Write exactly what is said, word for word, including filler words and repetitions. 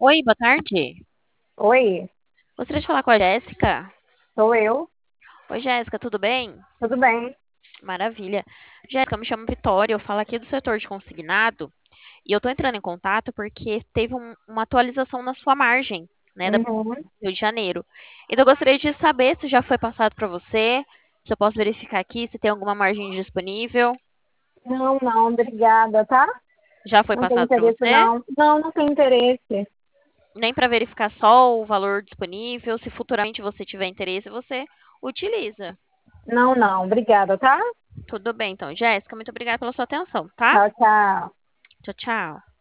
Oi, boa tarde. Oi, Gostaria de falar com a Jéssica. sou eu. Oi, Jéssica, tudo bem? Tudo bem? Maravilha. Jéssica, eu me chamo Vitória, eu falo aqui do setor de consignado e eu estou entrando em contato porque teve um- uma atualização na sua margem, né, da Uhum. Rio de Janeiro. Então, eu gostaria de saber se já foi passado para você, se eu posso verificar aqui se tem alguma margem disponível. Não, não, obrigada, tá? Já foi Não tem passado para interesse, você? não. Não, não tem interesse. Nem para verificar só o valor disponível, se futuramente você tiver interesse, você utiliza. Não, não, obrigada, tá? Tudo bem, então. Jéssica, muito obrigada pela sua atenção, tá? Tchau, tchau. Tchau, tchau.